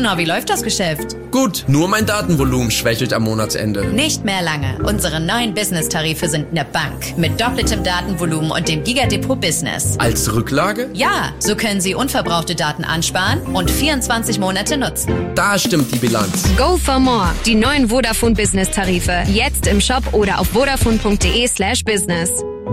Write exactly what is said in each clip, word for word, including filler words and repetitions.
Na, wie läuft das Geschäft? Gut, nur mein Datenvolumen schwächelt am Monatsende. Nicht mehr lange. Unsere neuen Business-Tarife sind eine Bank. Mit doppeltem Datenvolumen und dem Gigadepot Business. Als Rücklage? Ja, so können Sie unverbrauchte Daten ansparen und vierundzwanzig Monate nutzen. Da stimmt die Bilanz. Go for more. Die neuen Vodafone Business-Tarife. Jetzt im Shop oder auf vodafone.de slash business.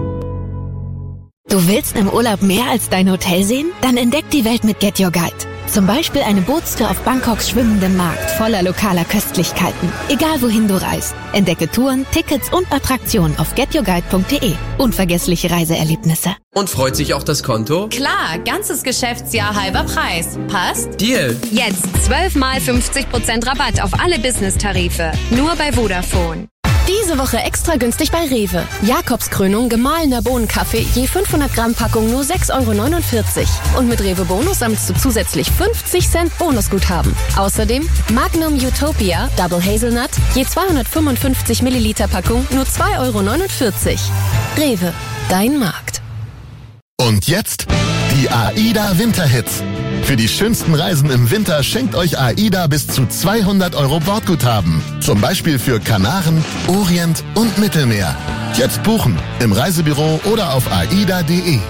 Du willst im Urlaub mehr als dein Hotel sehen? Dann entdeck die Welt mit Get Your Guide. Zum Beispiel eine Bootstour auf Bangkoks schwimmendem Markt voller lokaler Köstlichkeiten. Egal wohin du reist. Entdecke Touren, Tickets und Attraktionen auf get your guide punkt de. Unvergessliche Reiseerlebnisse. Und freut sich auch das Konto? Klar, ganzes Geschäftsjahr halber Preis. Passt? Deal. Jetzt zwölf mal fünfzig Prozent Rabatt auf alle Business-Tarife. Nur bei Vodafone. Diese Woche extra günstig bei Rewe. Jakobskrönung gemahlener Bohnenkaffee je fünfhundert Gramm Packung nur sechs Euro neunundvierzig. Und mit Rewe Bonus sammelst du zusätzlich fünfzig Cent Bonusguthaben. Außerdem Magnum Utopia Double Hazelnut je zweihundertfünfundfünfzig Milliliter Packung nur zwei Euro neunundvierzig. Rewe, dein Markt. Und jetzt die AIDA Winterhits. Für die schönsten Reisen im Winter schenkt euch AIDA bis zu zweihundert Euro Bordguthaben. Zum Beispiel für Kanaren, Orient und Mittelmeer. Jetzt buchen im Reisebüro oder auf aida punkt de.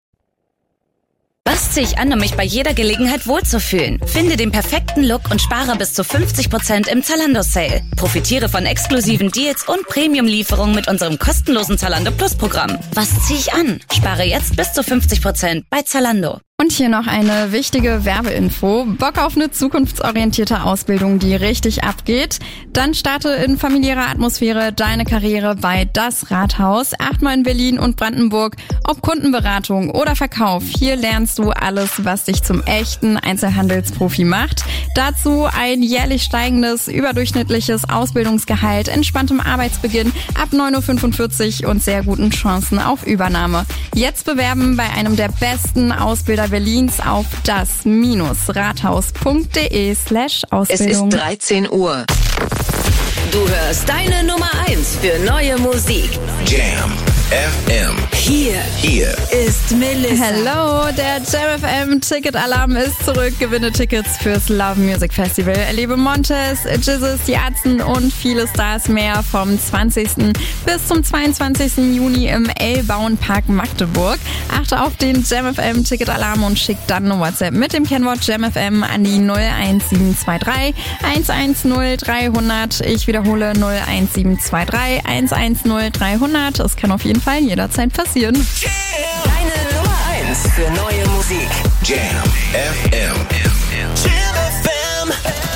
Was ziehe ich an, um mich bei jeder Gelegenheit wohlzufühlen? Finde den perfekten Look und spare bis zu fünfzig Prozent im Zalando-Sale. Profitiere von exklusiven Deals und Premium-Lieferungen mit unserem kostenlosen Zalando Plus-Programm. Was ziehe ich an? Spare jetzt bis zu fünfzig Prozent bei Zalando. Und hier noch eine wichtige Werbeinfo. Bock auf eine zukunftsorientierte Ausbildung, die richtig abgeht? Dann starte in familiärer Atmosphäre deine Karriere bei Das Rathaus. Achtmal in Berlin und Brandenburg. Ob Kundenberatung oder Verkauf, hier lernst du alles, was dich zum echten Einzelhandelsprofi macht. Dazu ein jährlich steigendes, überdurchschnittliches Ausbildungsgehalt, entspanntem Arbeitsbeginn ab neun Uhr fünfundvierzig und sehr guten Chancen auf Übernahme. Jetzt bewerben bei einem der besten Ausbilder Berlins auf das-rathaus.de slash Ausbildung. Es ist dreizehn Uhr. Du hörst deine Nummer eins für neue Musik. Jam F M. Hier, Hier ist Melissa. Hello, der Jam F M Ticket-Alarm ist zurück. Gewinne Tickets fürs Love Music Festival. Erlebe Montes, Jizzes, die Ärzten und viele Stars mehr vom zwanzigsten bis zum zweiundzwanzigsten Juni im L-Bauen-Park Magdeburg. Achte auf den Jam F M Ticket-Alarm und schick dann eine WhatsApp mit dem Kennwort Jam F M an die null eins sieben zwei drei eins eins null dreihundert. Ich wiederhole null eins sieben zwei drei eins eins null dreihundert. Es kann auf jeden Fall jederzeit passieren. Deine Nummer eins für neue Musik. Jam F M. Jam F M.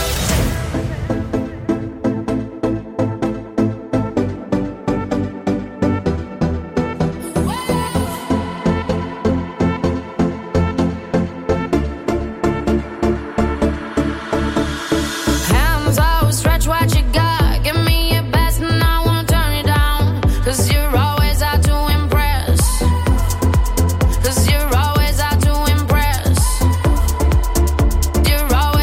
Hands out, stretch what you got. Give me your best and I won't turn it down. 'Cause you're always out to impress. 'Cause you're always out to impress. You're always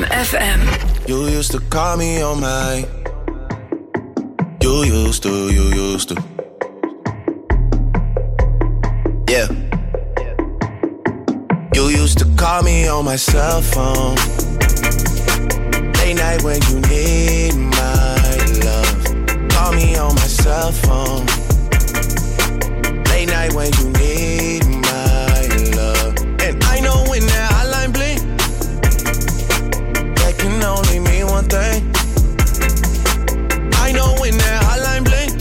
Jam F M. You used to call me on my. You used to, you used to. Yeah. You used to call me on my cell phone. Late night when you need my love. Call me on my cell phone. Late night when you need my love. And I know when that hotline blink, that can only mean one thing. I know when that hotline blink,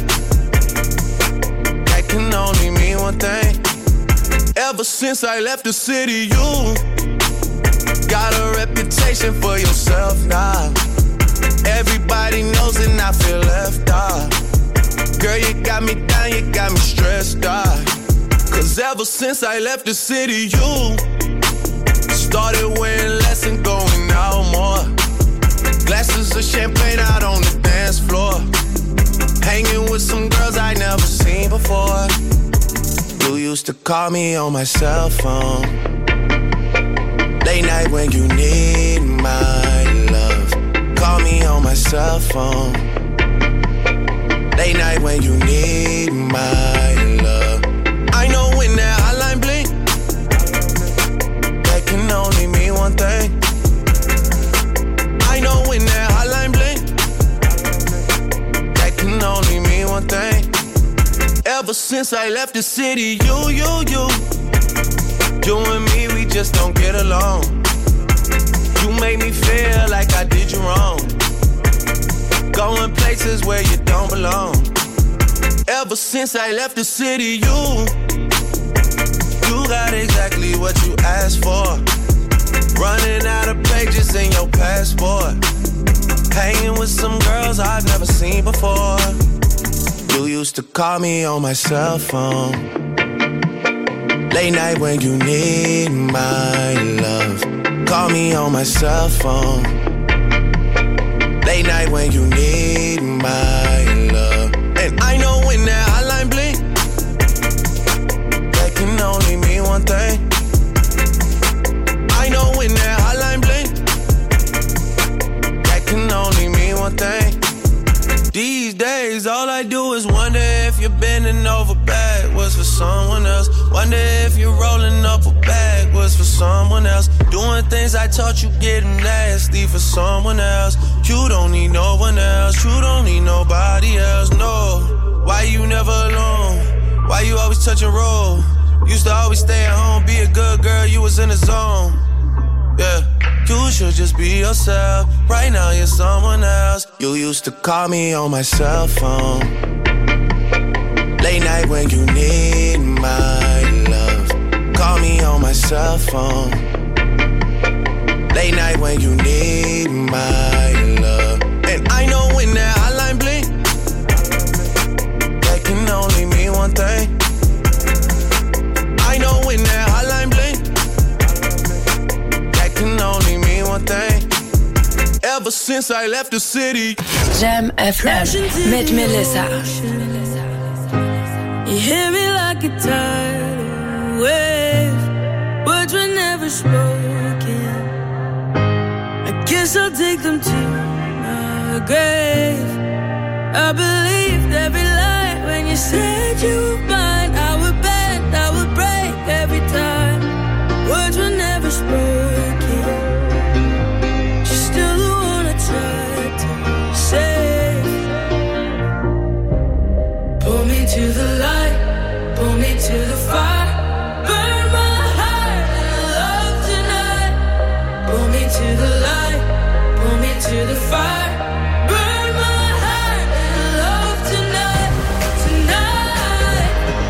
that can only mean one thing. Ever since I left the city, you got a reputation for yourself now. Everybody knows and I feel left out. Girl, you got me down, you got me stressed out. Cause ever since I left the city, you started wearing less and going out more. Glasses of champagne out on the dance floor. Hanging with some girls I never seen before. You used to call me on my cell phone. Late night when you need my love. Call me on my cell phone. Late night when you need my love. I know when that hotline blink, that can only mean one thing. I know when that hotline blink, that can only mean one thing. Ever since I left the city, you, you, you You and me, we just don't get along. You made me feel like I did you wrong. Going places where you don't belong. Ever since I left the city, you You got exactly what you asked for. Running out of pages in your passport. Hanging with some girls I've never seen before. You used to call me on my cell phone. Late night when you need my love. Call me on my cell phone. Late night when you need my love. And I know when that hotline blink, that can only mean one thing. I know when that hotline blink, that can only mean one thing. These days, all I do is wonder if you're bending over backwards for someone else. Wonder if you're rolling up a backwards for someone else. Doing things I taught you getting nasty for someone else. You don't need no one else. You don't need nobody else, no. Why you never alone? Why you always touch and roll? Used to always stay at home, be a good girl, you was in the zone. Yeah. You should just be yourself. Right now you're someone else. You used to call me on my cell phone. Late night when you need my love. Call me on my cell phone. Late night when you need my love. And I know when that hotline blink, that can only mean one thing. I know when that hotline blink, that can only mean one thing. Ever since I left the city. Jam F M mit Melissa. You hear me like a tidal wave. Words were never spoken. I guess I'll take them to my grave. I believed every lie when you said you were mine. I would bend, I would break every time. Words were never spoken. She's still the one I tried to save. Pull me to the light, pull me to the fire. Burn my heart in love tonight. Pull me to the light, pull me to the fire. Burn my heart in love tonight, tonight.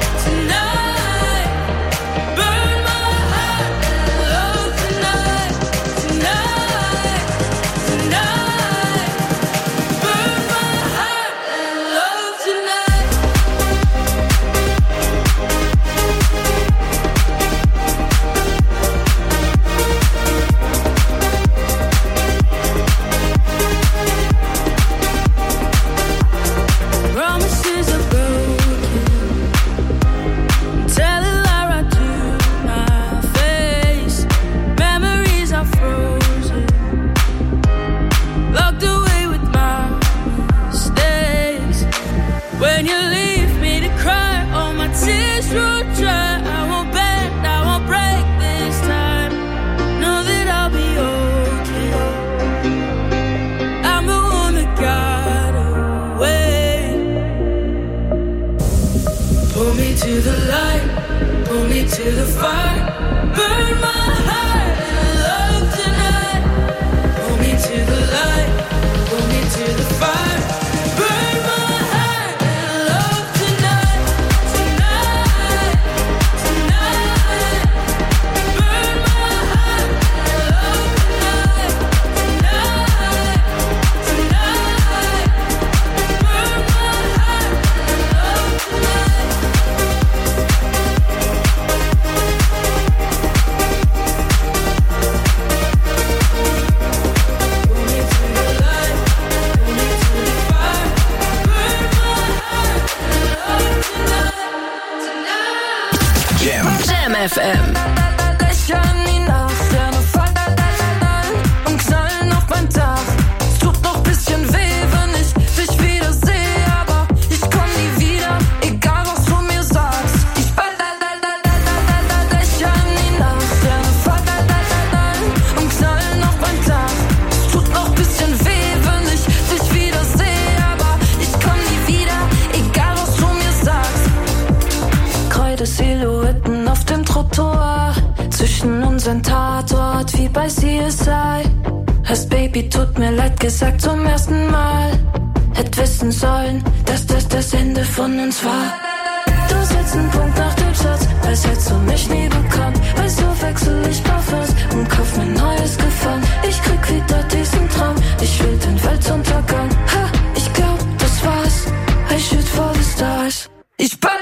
Tatort wie bei C S I. Hast Baby, tut mir leid gesagt zum ersten Mal. Hätt wissen sollen, dass das das Ende von uns war. Du setzt einen Punkt nach dem Satz, als hättest du mich nie bekannt. Weil so wechsel ich Parfums und kauf mir neues Gefallen. Ich krieg wieder diesen Traum, ich will den Weltuntergang. Ha, ich glaub, das war's, I shoot for the stars. Ich ball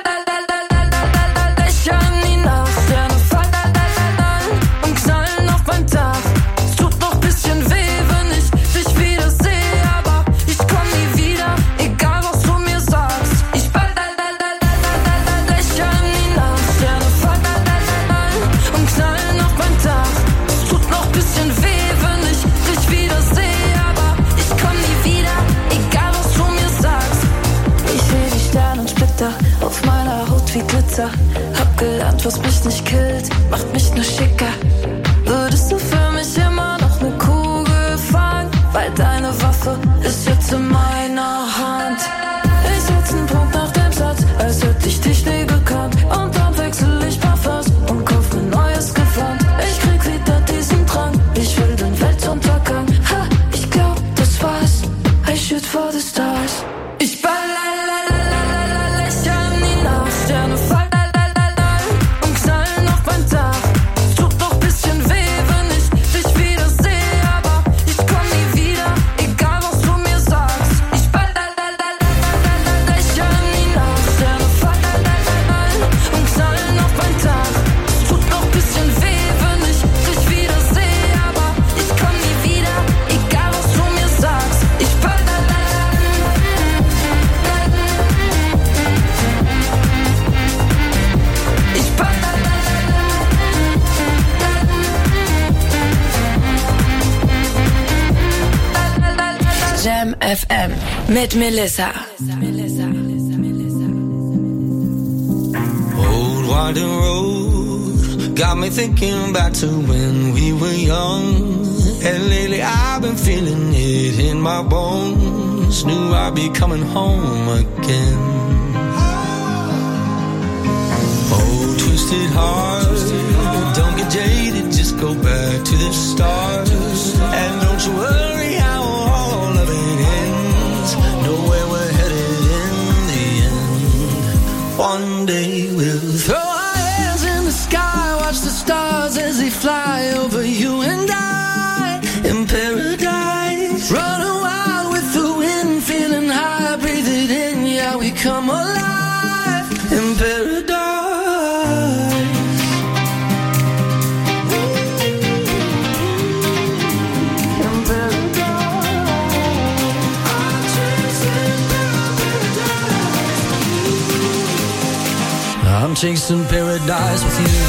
auf meiner Haut wie Glitzer. Hab gelernt, was mich nicht killt, macht mich nur schicker. Würdest du für mich immer noch ne Kugel fangen? Weil deine Waffe ist jetzt in meiner Hand. Ich setz einen Punkt nach dem Satz, als hätte ich dich nie gekannt. Und dann wechsel ich Parfums und kauf mir neues Gewand. Ich krieg wieder diesen Drang, ich will den Weltuntergang. Ha, ich glaub, das war's, I shoot for the stars. Ich ball Sterne fallen und knallen auf mein Dach. Es tut doch bisschen weh, wenn ich dich wieder sehe, aber ich komm nie wieder, egal was du mir sagst. Ich ball lächeln nie nach. Sterne fallen und knallen auf mein Dach. Es tut noch bisschen weh, wenn ich dich wieder sehe, aber ich komm nie wieder, egal was du mir sagst. Ich ball Jam F M mit Melissa. Old winding road got me thinking back to when we were young. And lately I've been feeling it in my bones. Knew I'd be coming home again. Oh, twisted heart, don't get jaded, just go back to the start. And don't you worry how all of it ends. Know where we're headed in the end. One day we'll throw our hands in the sky, watch the stars as they fly over you and I. In paradise, running wild with the wind, feeling high, breathe it in, yeah, we come alive. In paradise. I'm chasing paradise with you.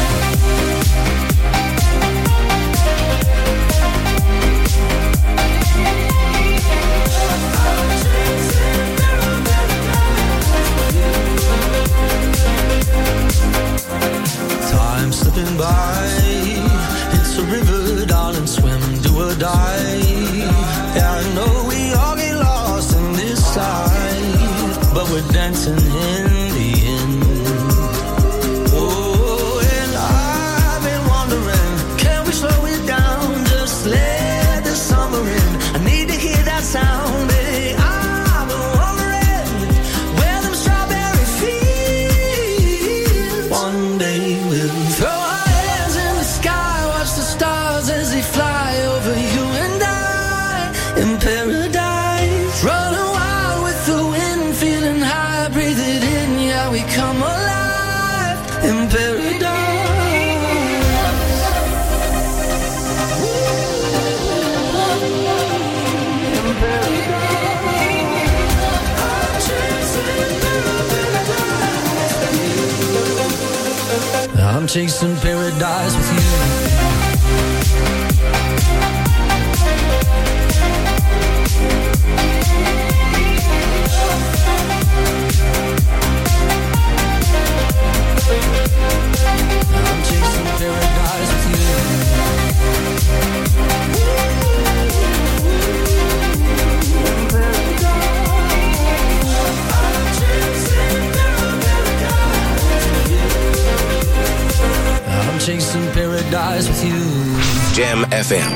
Time slipping by, it's a river, darling, swim, do or die. Yeah, I know we all get lost in this life, but we're dancing in the end. Let the summer in. I need to hear that sound. Hey, I've been wondering where them strawberry fields. One day we'll throw our hands in the sky, watch the stars as they fly over you and I. In paradise, running wild with the wind, feeling high, breathe it in, yeah, we come alive. In paradise. I'm chasing paradise with you. I'm chasing paradise with you. I'm chasing paradise Jam F M.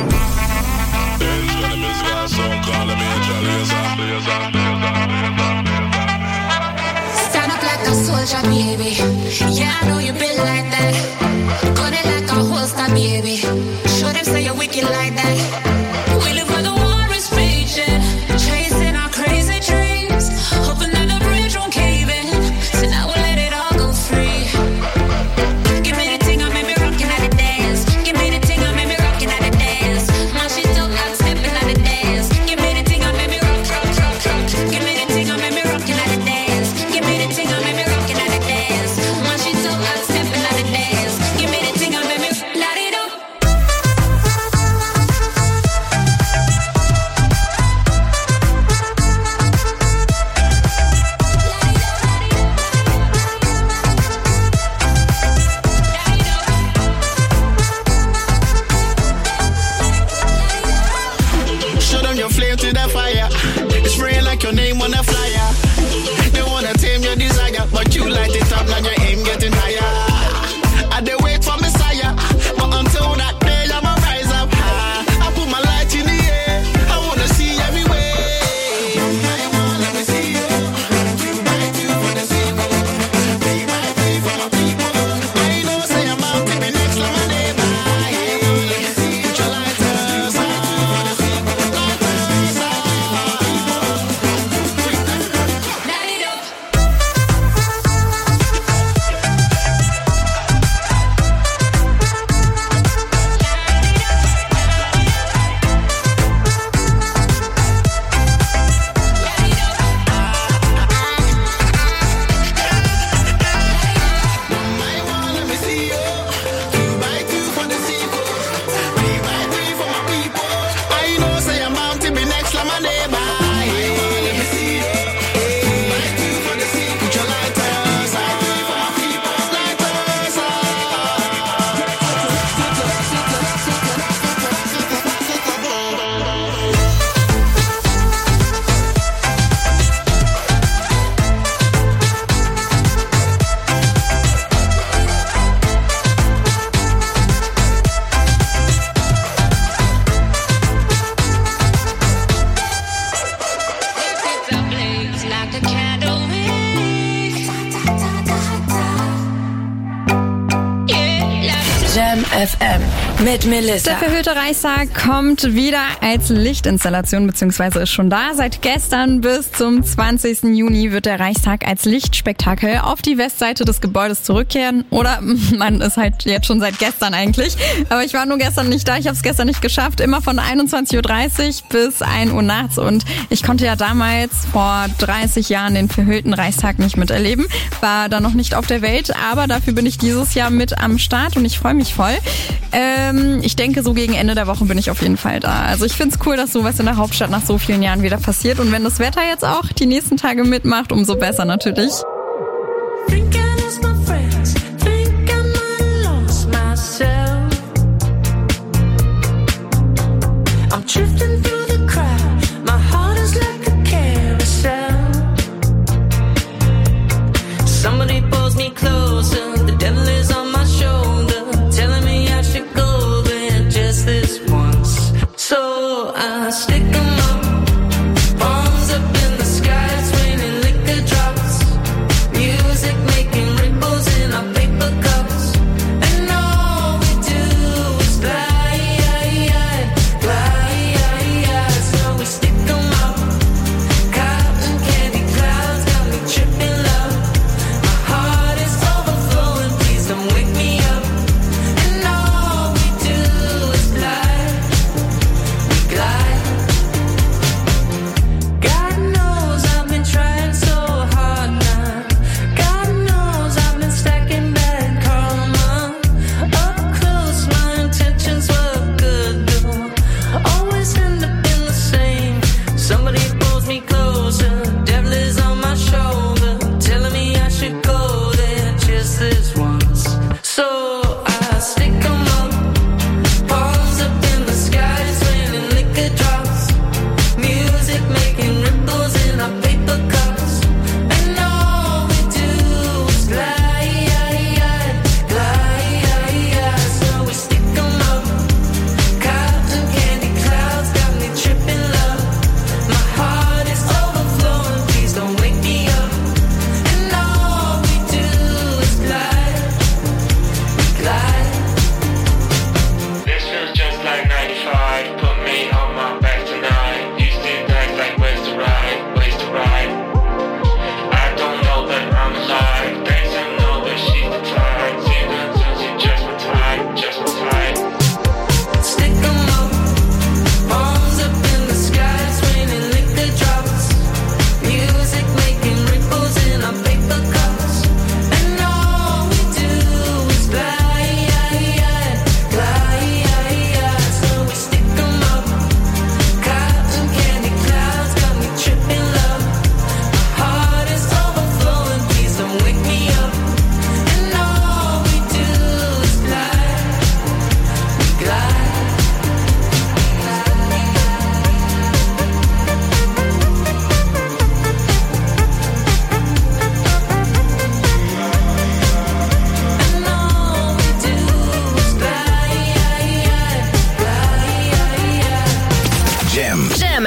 Stand up like a soldier, baby. Yeah, I know you been like that. Gun it like a holster, baby. Show them say you're wicked like that. We live where the war is raging, chasing our crazy dreams, hoping that the bridge won't cave in. So now we'll let it all go free. Give me the thing, I made me rockin' at the dance. Give me the thing, I made me rockin' at the dance. Now she talk, I'm stepping at the dance. Give me the thing, I made me rock, rock, rock, rock. Give me the thing, I made me rockin' at the dance. Give me the thing, I made me rockin' at the dance. Now she talk, I'm stepping at the dance. Give me the thing, I made me light it up. Show them your flame to the fire. It's spraying like your name on a flyer. They wanna tame your desire, but you light it up, now your aim getting higher. I they wait for Messiah, but until that day I'ma rise up high. I put my light in the air, I wanna see everywhere. I wanna let me see you. You might do for the sequel. Be my free for my people. I know say I'm out to be next to my neighbor. Let me see you. Put your lighters on. I know say I'm bound to be next like my neighbor. Let me see you. For the sequel. Put your lighters on. Lighters Like a candle wick. Jam F M mit Melissa. Der verhüllte Reichstag kommt wieder als Lichtinstallation, beziehungsweise ist schon da. Seit gestern bis zum zwanzigsten Juni wird der Reichstag als Lichtspektakel auf die Westseite des Gebäudes zurückkehren. Oder man ist halt jetzt schon seit gestern eigentlich. Aber ich war nur gestern nicht da, ich habe es gestern nicht geschafft. Immer von einundzwanzig Uhr dreißig bis ein Uhr nachts. Und ich konnte ja damals vor dreißig Jahren den verhüllten Reichstag nicht miterleben. War da noch nicht auf der Welt, aber dafür bin ich dieses Jahr mit am Start und ich freue mich voll. Ähm, ich denke, so gegen Ende der Woche bin ich auf jeden Fall da. Also ich find's cool, dass sowas in der Hauptstadt nach so vielen Jahren wieder passiert. Und wenn das Wetter jetzt auch die nächsten Tage mitmacht, umso besser natürlich. Think I lost my friends. Think I might have lost myself. I'm drifting through the crowd. My heart is like a carousel. Somebody pulls me closer. The devil is on my shoulder, telling me I should go there just this once. So I stick 'em up, palms up in the sky, it's raining liquor drops. Music making ripples in our paper cups, and all we do is glide, glide, glide.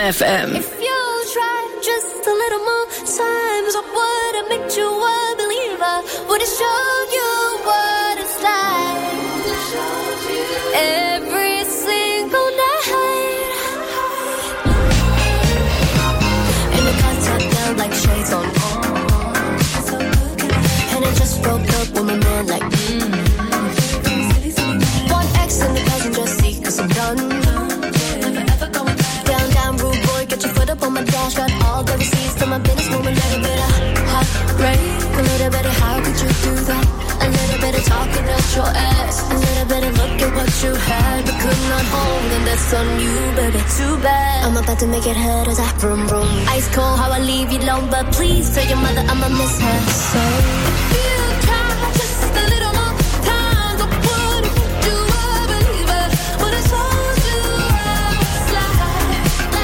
F M. If you try just a little more times, I would have made you a believer. Would have showed you what it's like. Every single night. In the contact down like shades on. And I just broke up with my man like mm. One X in the passenger seat cause I'm done. Down, down, rude boy, get your foot up on my dash. Got all the receipts to my business, move a little bit of heartbreak. A little bit of how could you do that? A little bit of talking at your ass. A little bit of look at what you had but could not hold. And that's on you, baby, too bad. I'm about to make it hurt as I vroom vroom. Ice cold, how I leave you alone. But please tell your mother I'ma miss her. So if you try just a little more time, I would've made you a believer. But I told you I was lying.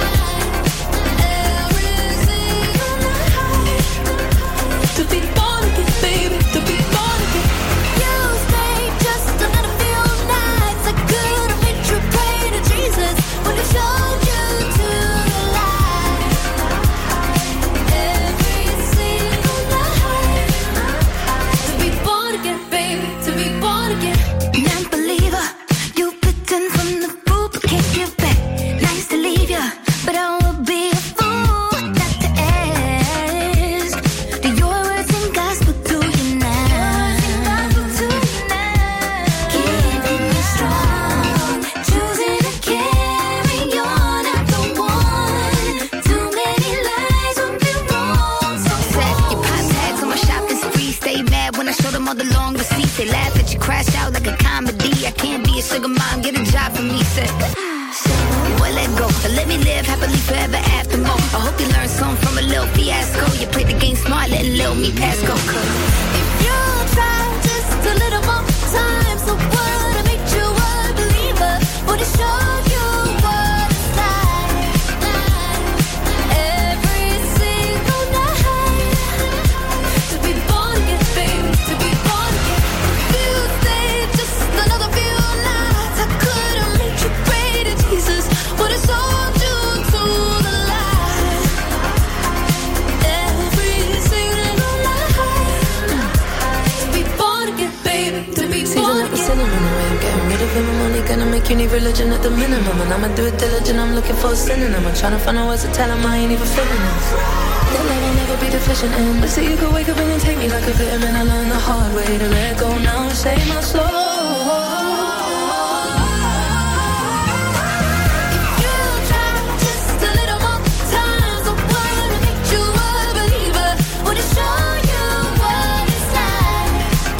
Every single night. To be born again, baby, to be born again. You stayed just another few nights. I could've made you pray to Jesus. Would have showed you to the light. Every single night. To be born again, baby, to be born again. Non-believer, you bitten from the poop, but can't give back. Nice to leave ya, but I would be a fool not to ask. Do your words and gospel to you now? Keeping you strong, choosing to carry on. I'm the one. Too many lies would be wrong. So Set your pop tags on my shopping spree. Stay mad when I show them all the long receipts. They laugh at you, crash out like a comedy. I can't be a sugar mom, get a job for me. Said, boy, let go. Let me live happily forever after more. I hope you learned something from a little fiasco. You played the game smart, letting little me pass go. if you try just a little more time, so would've made you a believer. Would've showed you what it's like. Every single night. To be born again, baby, to be born again. If you stayed just another few nights, I could've made you pray to Jesus. Would've sold you to the light. Every single night. To be born again, baby, to be born again. Cinnamon away, I'm getting rid of him. I'm only gonna make you need religion at the minimum. And I'ma do it diligent, I'm looking for a synonym. I'm trying to find a words to tell him I ain't even feeling this. That love will never be deficient in. But see, you could wake up and then take me like a vitamin. I learned the hard way to let go now and save my soul. Just a little more time, so would've made you a believer. Would've shown you what it's like.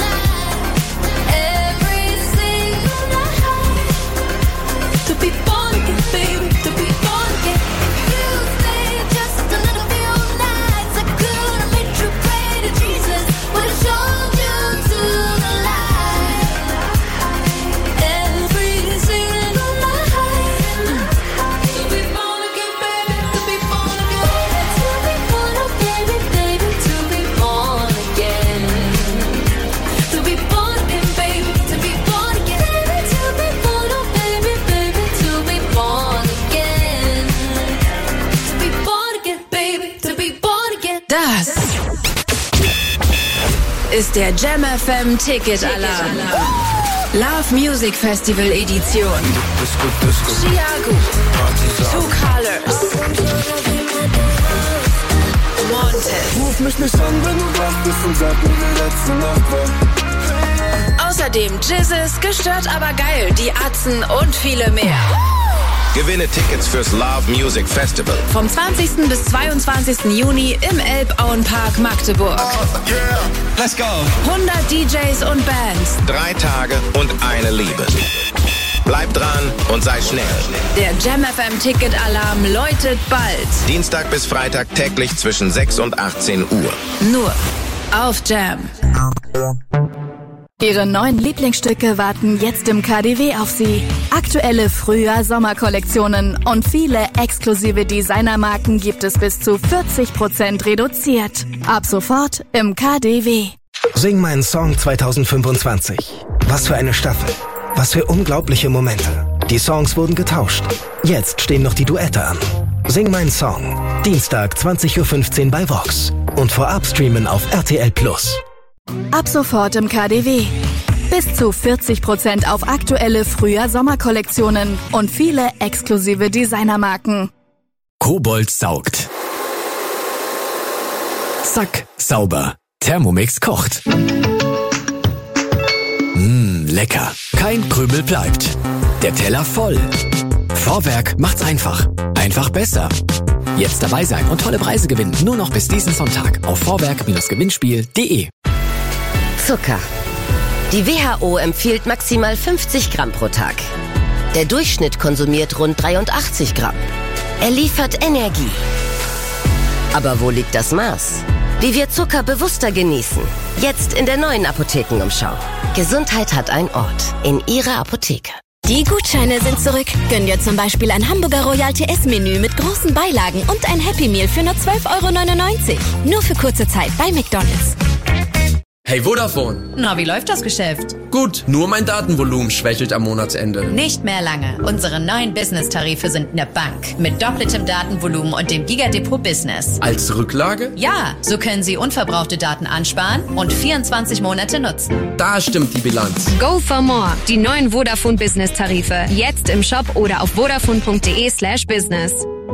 Every single night. To be born again, baby, to be born again. If you stayed just a little few nights, I could've made you pray to Jesus. Would've showed you to the light. Every single night. To be born again, baby, to be born again. To be born again, baby, to be born again. To be born again, baby, to be born again. To be born, oh baby, baby, to be born again. To be born again, baby, to be born again. Das ist der Jam F M Ticket Alarm. Love Music Festival Edition. Chiago, Two Colors, Wanted. Ruf mich nicht an, wenn du wach bist und sag mir, wie letzte Nacht war. Außerdem Jizzes, gestört aber geil, die Atzen und viele mehr. Gewinne Tickets fürs Love Music Festival. Vom zwanzigsten bis zweiundzwanzigsten Juni im Elbauenpark Magdeburg. Oh, yeah. Let's go. hundert D Js und Bands. Drei Tage und eine Liebe. Bleib dran und sei schnell. Der Jam F M Ticket Alarm läutet bald. Dienstag bis Freitag täglich zwischen sechs und achtzehn Uhr. Nur auf Jam. Ihre neuen Lieblingsstücke warten jetzt im K D W auf Sie. Aktuelle Frühjahr-Sommer-Kollektionen und viele exklusive Designermarken gibt es bis zu vierzig Prozent reduziert. Ab sofort im K D W. Sing meinen Song zwanzig fünfundzwanzig. Was für eine Staffel. Was für unglaubliche Momente. Die Songs wurden getauscht. Jetzt stehen noch die Duette an. Sing mein Song. Dienstag zwanzig Uhr fünfzehn bei Vox. Und vorab streamen auf R T L Plus. Ab sofort im K D W. Bis zu vierzig Prozent auf aktuelle Frühjahr-Sommerkollektionen und viele exklusive Designermarken. Kobold saugt. Zack, sauber. Thermomix kocht. Mmh, lecker. Kein Krümel bleibt. Der Teller voll. Vorwerk macht's einfach. Einfach besser. Jetzt dabei sein und tolle Preise gewinnen. Nur noch bis diesen Sonntag auf vorwerk Gewinnspiel punkt de. Zucker. Die W H O empfiehlt maximal fünfzig Gramm pro Tag. Der Durchschnitt konsumiert rund dreiundachtzig Gramm. Er liefert Energie. Aber wo liegt das Maß? Wie wir Zucker bewusster genießen. Jetzt in der neuen Apothekenumschau. Gesundheit hat einen Ort. In Ihrer Apotheke. Die Gutscheine sind zurück. Gönn dir zum Beispiel ein Hamburger Royal T S-Menü mit großen Beilagen und ein Happy Meal für nur zwölf Euro neunundneunzig. Nur für kurze Zeit bei McDonald's. Hey Vodafone. Na, wie läuft das Geschäft? Gut, nur mein Datenvolumen schwächelt am Monatsende. Nicht mehr lange. Unsere neuen Business-Tarife sind ne Bank. Mit doppeltem Datenvolumen und dem Giga-Depot Business. Als Rücklage? Ja, so können Sie unverbrauchte Daten ansparen und vierundzwanzig Monate nutzen. Da stimmt die Bilanz. Go for more. Die neuen Vodafone Business Tarife. Jetzt im Shop oder auf vodafone punkt de slash business.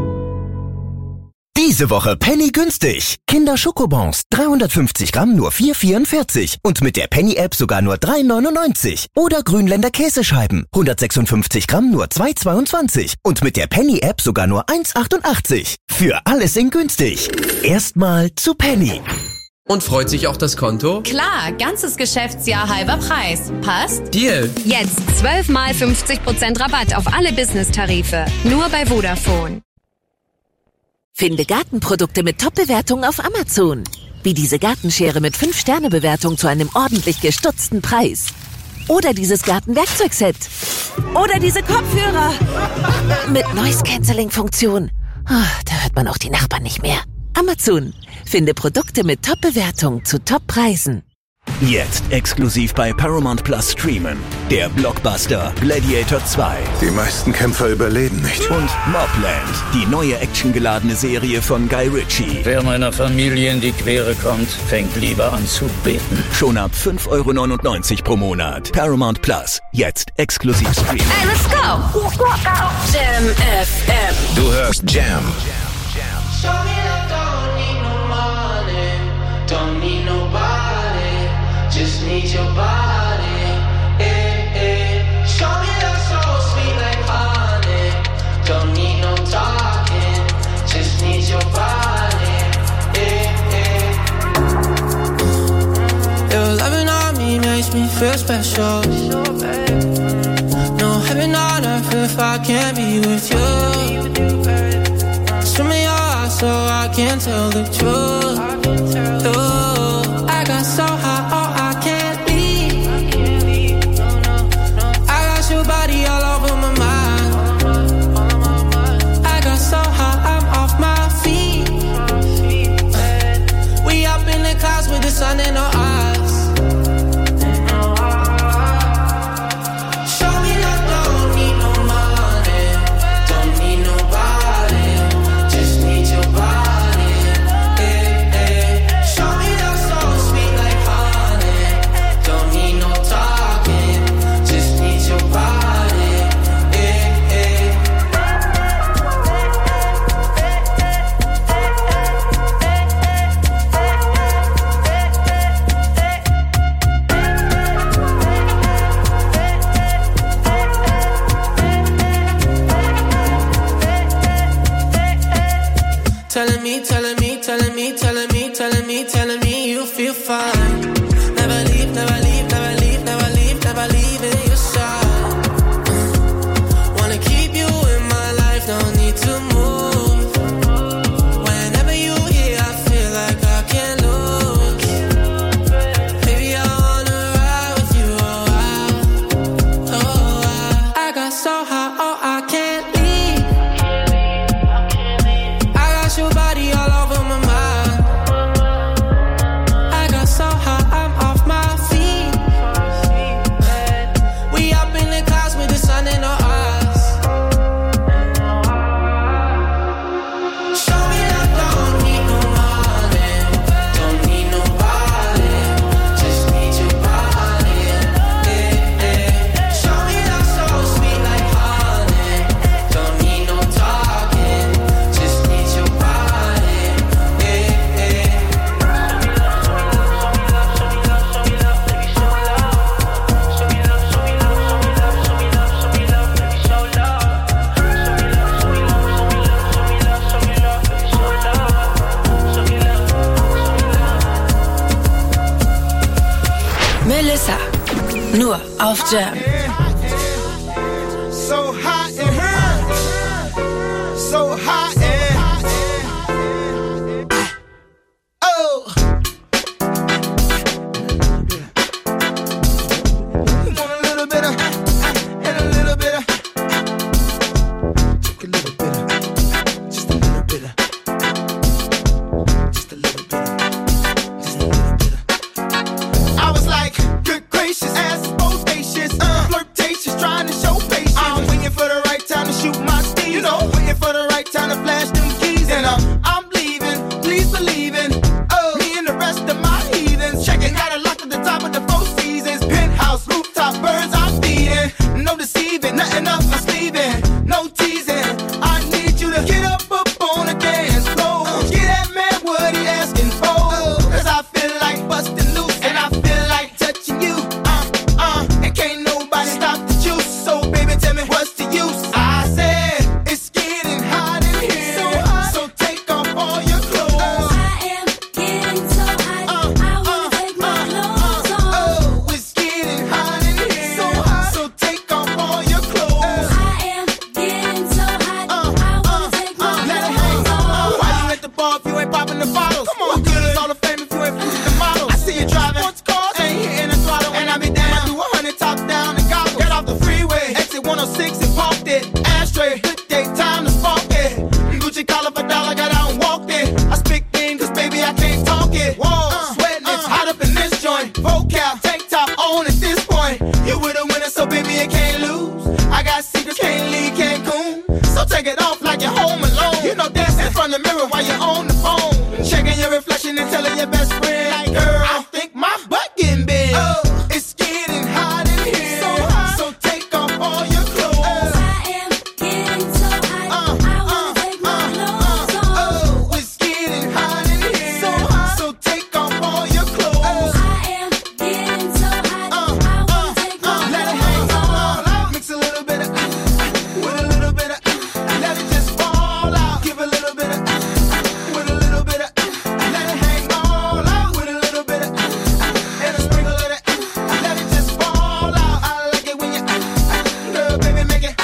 Diese Woche Penny günstig. Kinder Schokobons, dreihundertfünfzig Gramm nur vier vierundvierzig und mit der Penny-App sogar nur drei neunundneunzig. Oder Grünländer Käsescheiben, hundertsechsundfünfzig Gramm nur zwei zweiundzwanzig und mit der Penny-App sogar nur eins achtundachtzig. Für alles in günstig. Erstmal zu Penny. Und freut sich auch das Konto? Klar, ganzes Geschäftsjahr halber Preis. Passt? Deal. Jetzt zwölf mal fünfzig Prozent Rabatt auf alle Business-Tarife. Nur bei Vodafone. Finde Gartenprodukte mit Top-Bewertungen auf Amazon. Wie diese Gartenschere mit fünf Sterne Bewertung zu einem ordentlich gestutzten Preis. Oder dieses Gartenwerkzeugset. Oder diese Kopfhörer. Mit Noise-Canceling-Funktion. Oh, da hört man auch die Nachbarn nicht mehr. Amazon. Finde Produkte mit Top-Bewertung zu Top-Preisen. Jetzt exklusiv bei Paramount Plus streamen. Der Blockbuster Gladiator zwei. Die meisten Kämpfer überleben nicht. Und Mobland, die neue actiongeladene Serie von Guy Ritchie. Wer meiner Familie in die Quere kommt, fängt lieber an zu beten. Schon ab fünf Euro neunundneunzig pro Monat. Paramount Plus, jetzt exklusiv streamen. Hey, let's go! Jam F M. Du hörst Jam. Show me that don't need no money, don't need nobody, just need your body. Eh, eh. Show me that so sweet like honey, don't need no talking, just need your body. Eh, eh. Your loving on me makes me feel special. No heaven on earth if I can't be with you. Swim me your so I can't tell the truth. Ooh, I got so high, oh I can't leave. I got your body all over my mind. I got so high, I'm off my feet. We up in the clouds with the sun in our eyes. auf Jam. So hot in here, so hot in. Oh. Want a little bit of, and a little bit of, take a little bit of, just a little bit of, just a little bit of, just a little bit of. I was like, good gracious, ass bodacious, uh, flirtatious, trying to show patience. I'm waiting for the right time to shoot my steam, you know, waiting for the right time to flash them keys, and um, I'm leaving, please believe in, oh, me and the rest of my heathens, checking out a lock at the top of the Four Seasons, penthouse, rooftop, birds I'm feeding, no deceiving, nothing up my sleeving, no teasing, I need you to get up up on the dance floor, get that man what he asking for, cause I feel like busting loose, and I feel like touching you, uh, uh, and can't nobody stop the juice, so baby tell me what's the use, I said, it's getting hot in here, so, hot. So take off all your clothes, I am getting so hot, uh, I wanna uh, take my uh, clothes uh, off, oh, it's getting hot in here, so hot, so take off all your clothes, I am getting so hot, uh, I wanna uh, take my uh, clothes off, why you at the bar if you ain't popping the bottles, come on, what good is all the fame if you ain't pushing the models, I see you driving, sports cars, ain't hitting the throttle, and I be down, I do a hundred top down and gobble, get off the freeway, exit one oh six and parked it, ashtray, good day, time to spark it, Gucci collar for dollar, got out and walked it, I speak in cause baby I can't talk it, whoa, uh, sweating, it's uh, hot up in this joint, vocal, tank top on at this point, you with a winner so baby you can't lose, I got secrets, can't leave Cancun, so take it off like you're home alone, you know dancing in front of the mirror while you're on the phone, checking your reflection and telling your best friend, like girl, I think my butt getting big, oh, it's getting hot in here, so hot, so take off all your clothes, I am getting so hot, uh, I wanna uh, take my uh, clothes uh, off, oh, it's getting hot in here, so hot, so take off all your clothes, I am getting so hot, uh, I wanna take my uh, let it hang all out, mix a little bit of, uh, with a little bit of, uh, let it just fall out, give a little bit of, uh, with a little bit of, uh, let it hang all out, with a little bit of, uh, and a sprinkle of it, uh, let it just fall out, I like it when you, uh, girl, baby, make it,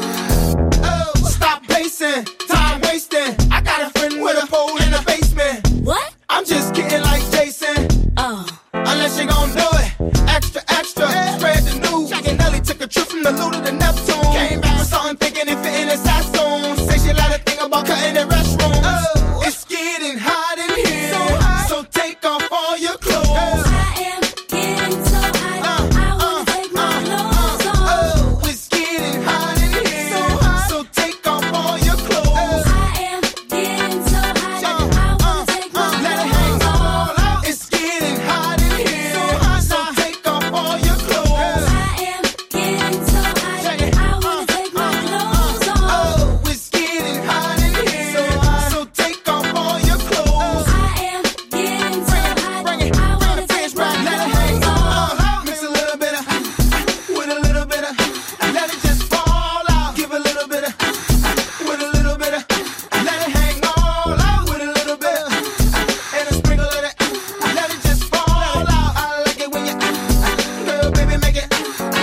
oh, stop pacing, time wasting, I got a friend with a pole in the basement, what? I'm just kidding like Jason, oh, unless you gon' do it, extra, extra, spread the news, Jack and Nelly took a trip from the Lou to the Neptune, came back with something thinking it fit in his Sassoon, say she like to think about cutting the restroom, oh, it's getting hot in here, so hot, so take off all your clothes, I am getting so hot, uh, I wanna uh, take my uh, clothes uh, off, oh, it's getting hot in here, so hot, so take off all your clothes, I am getting so hot, uh, I wanna take my uh, let it hang all out, it's getting hot in here, so hot, so take off all your clothes, I am getting so hot, I wanna take my clothes off, oh, it's getting hot in here, so hot, so take off all your clothes, I am getting so hot, bring it, I wanna take my let it hang all out, mix a little bit of, with a little bit of, let it just fall out, give a little bit of, with a little bit of, let it hang all out, with a little bit of, and a sprinkle of it, let it just fall out, I like it when you, girl, baby, make it,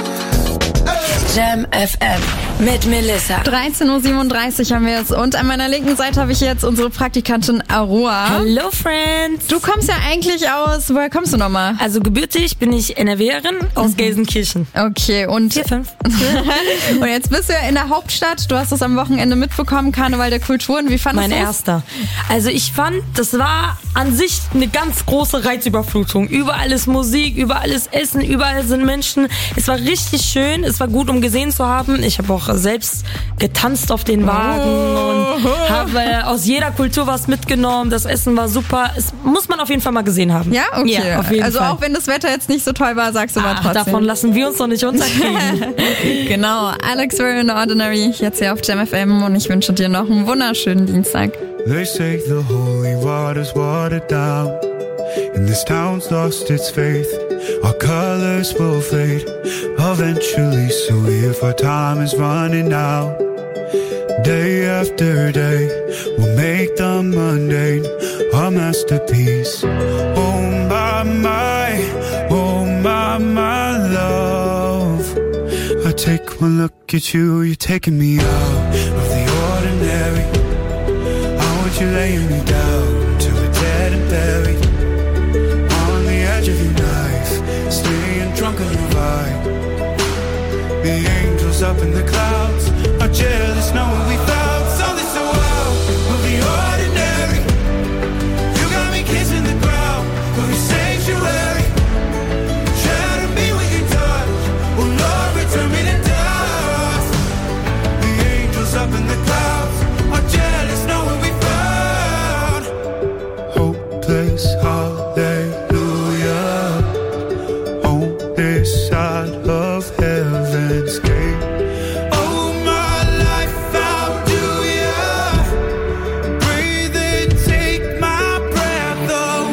oh. Jam F M mit Melissa. dreizehn Uhr siebenunddreißig haben wir es und an meiner linken Seite habe ich jetzt unsere Praktikantin Aroa. Hello Friends. Du kommst ja eigentlich aus, woher kommst du nochmal? Also gebürtig bin ich N R Werin aus mhm. Gelsenkirchen. Okay, und vier fünf. Und jetzt bist du ja in der Hauptstadt, du hast das am Wochenende mitbekommen, Karneval der Kulturen, wie fandest du Mein das? erster. Also ich fand, das war an sich eine ganz große Reizüberflutung. Überall ist Musik, überall ist Essen, überall sind Menschen. Es war richtig schön, es war gut, um gesehen zu haben. Ich habe auch selbst getanzt auf den Wagen oh. und habe äh, aus jeder Kultur was mitgenommen. Das Essen war super. Es muss man auf jeden Fall mal gesehen haben. Ja, okay. Ja, auf jeden also Fall. Auch wenn das Wetter jetzt nicht so toll war, sagst du mal trotzdem. Davon lassen wir uns doch nicht unterkriegen. Genau. Alex Very in the Ordinary, jetzt hier auf Jam F M und ich wünsche dir noch einen wunderschönen Dienstag. They say the holy water's watered down, and this town's lost its faith. Our colors will fade eventually, so if our time is running out, day after day, we'll make the mundane a masterpiece. Oh my, my, oh my, my love. One look at you, you're taking me out of the ordinary. I want you laying me down till we're dead and buried. On the edge of your knife, staying drunk on your vibe. The angels up in the clouds are jealous knowing we found something so wild of the ordinary. You got me kissing the ground of your sanctuary. Shadow me with your touch. Oh Lord, return me to dust. The angels up in the clouds are jealous knowing we found hopeless hallelujah on this side of heaven's gate. Oh my life, how do ya breathe and take my breath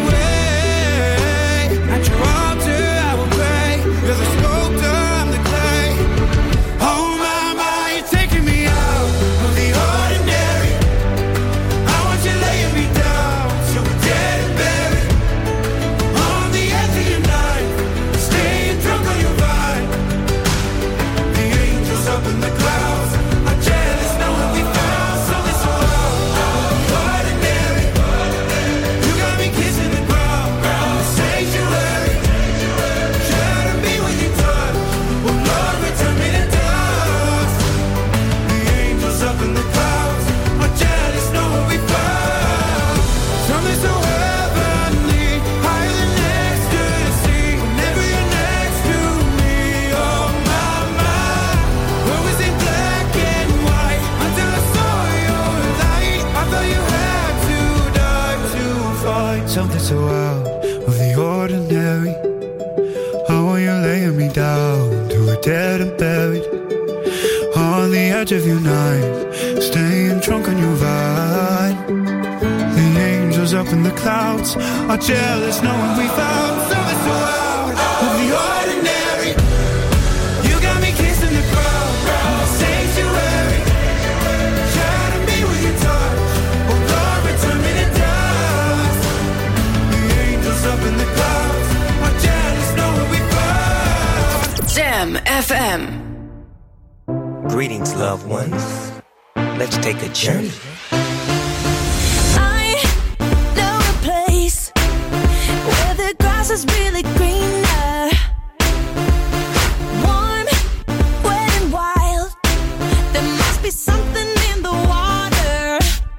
away? At your altar I will pray. You're the sculptor, I'm the clay. Oh my, my, you're taking me out of the ordinary. I want you laying me down till we're dead and buried. On the edge of your knife, staying drunk on your vine. The angels up in the clouds are jealous knowing we found something so ordinary. You got me kissing the ground, the sanctuary. Shadow me with your touch. Oh Lord, return me to dust. The angels up in the clouds are jealous knowing we found something so heavenly, higher than ecstasy. Whenever you're next to me, oh my, my. We're always in black and white until I saw your light. I thought you had to die to find something so out of the ordinary. I want you laying me down till we're dead and buried. On the edge of your knife, staying drunk on your vine. The angels up in the clouds are jealous knowing we found something so out of the ordinary. You got me kissing the ground, the sanctuary. Shadow me with your touch. Oh Lord, return me to dust. The angels up in the clouds are jealous knowing we found Jam F M. Greetings, loved ones. Let's take a journey. I know a place where the grass is really greener. Warm, wet and wild. There must be something in the water.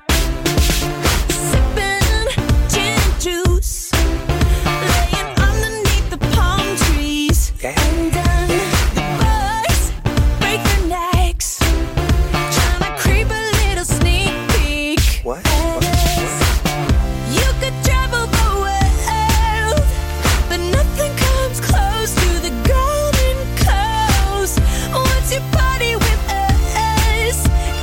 Sipping gin and juice, laying underneath the palm trees. And then the bugs break their necks, trying to creep a little sneak peek. What? You could travel the world, but nothing comes close to the golden coast. Once you party with us,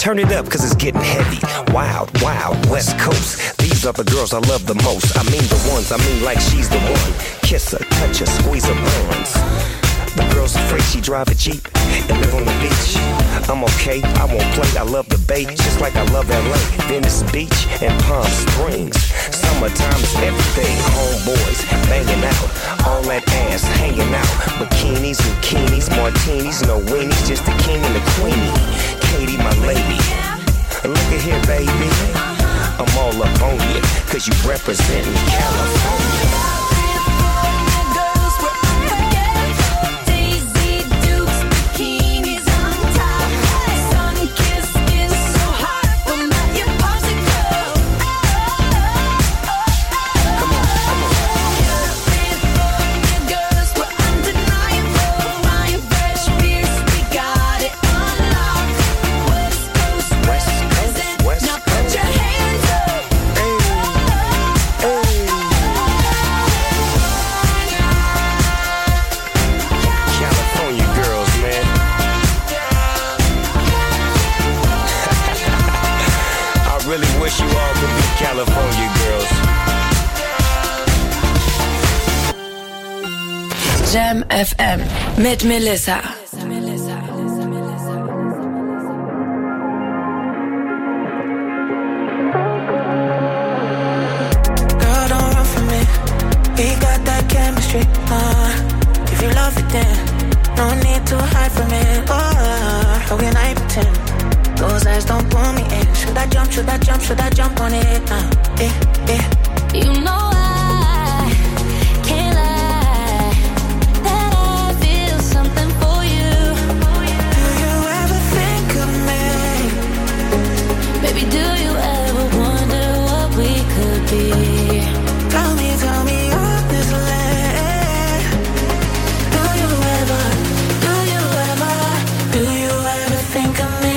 turn it up cause it's getting heavy. Wild, wild, West Coast. These are the girls I love the most. I mean the ones, I mean like she's the one. Kiss her, touch her, squeeze her bones. The girl's afraid she drive a Jeep and live on the beach. I'm okay, I won't play, I love the bay, just like I love L A, Venice Beach, and Palm Springs. Summertime is everything, homeboys banging out, all that ass hanging out. Bikinis, bikinis, martinis, no weenies, just the king and the queenie. Katie, my lady, look at here, baby. I'm all up on you, cause you representin' California. Wish you all could be California girls. Jam F M mit Melissa. Girl, don't run from me. We got that chemistry. Uh, if you love it, then no need to hide from it. Oh, how can I pretend? Those eyes don't pull me in. Should I jump, should I jump, should I jump on it? Uh, eh, eh. You know I can't lie that I feel something for you. Do you ever think of me? Baby, do you ever wonder what we could be? Tell me, tell me honestly. Do you ever, do you ever, do you ever think of me?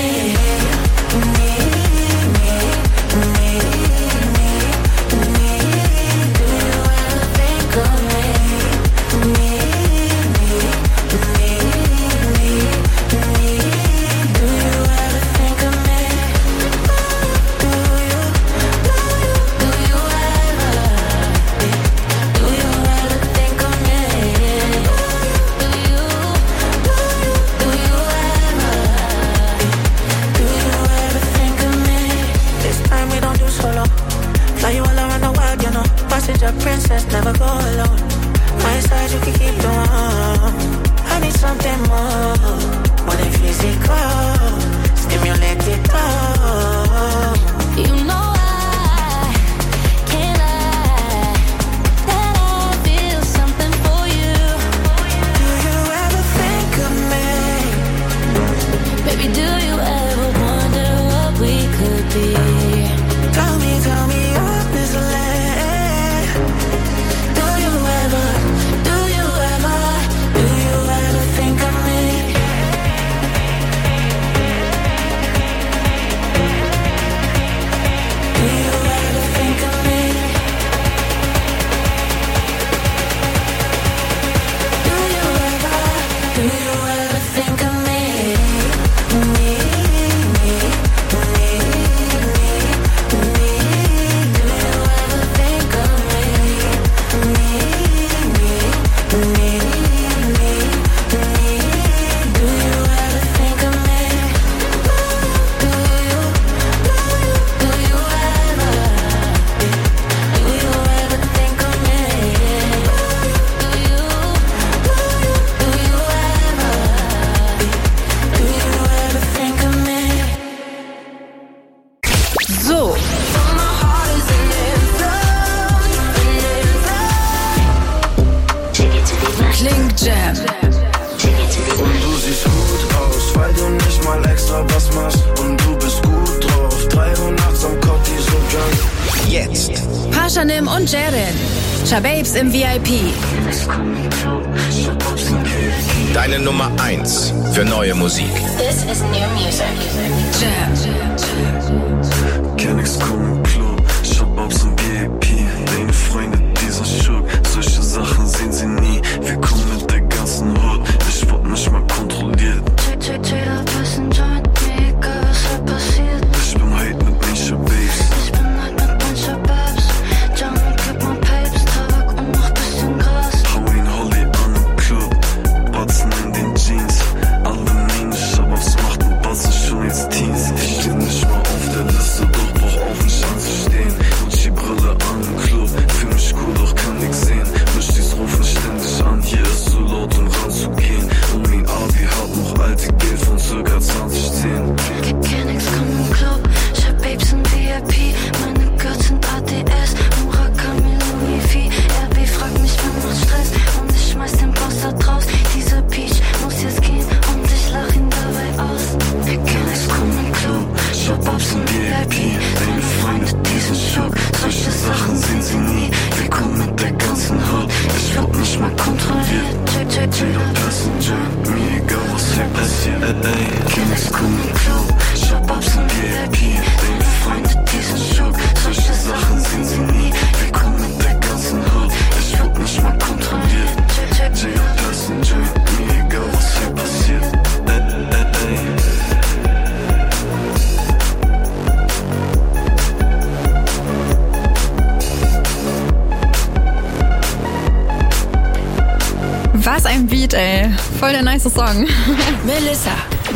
A princess, never go alone. My side, you can keep the warm. I need something more, more than physical. Stimulate it all. You know I can't lie that I feel something for you. Do you ever think of me? Baby, do you ever wonder what we could be? Tell me, tell me honestly. Pashanim und Jared. Shababes im V I P. Deine Nummer eins für neue Musik. This is new music. Jam. Kein nix kommen Club, Shababs im V I P. Deine Freunde, dieser Schub, solche Sachen sehen sie nie. Wir kommen mit der ganzen Hut, ich wurde nicht mal kontrolliert. Jeder weiß ein Joint, mega, was hat passiert? Jeder Passenger, mir egal was hier passiert. Ey, Kings kommen im Club, ich hab Ups und V I P. Deine Freunde, die sind schock, solche Sachen sehen sie nie. Wir kommen mit der ganzen Hood, ich wird nicht mal kontrolliert. Jeder Passenger, mir egal was hier passiert. Ey, ey, ey. Was ein Beat, ey. Voll der nice Song. Melissa,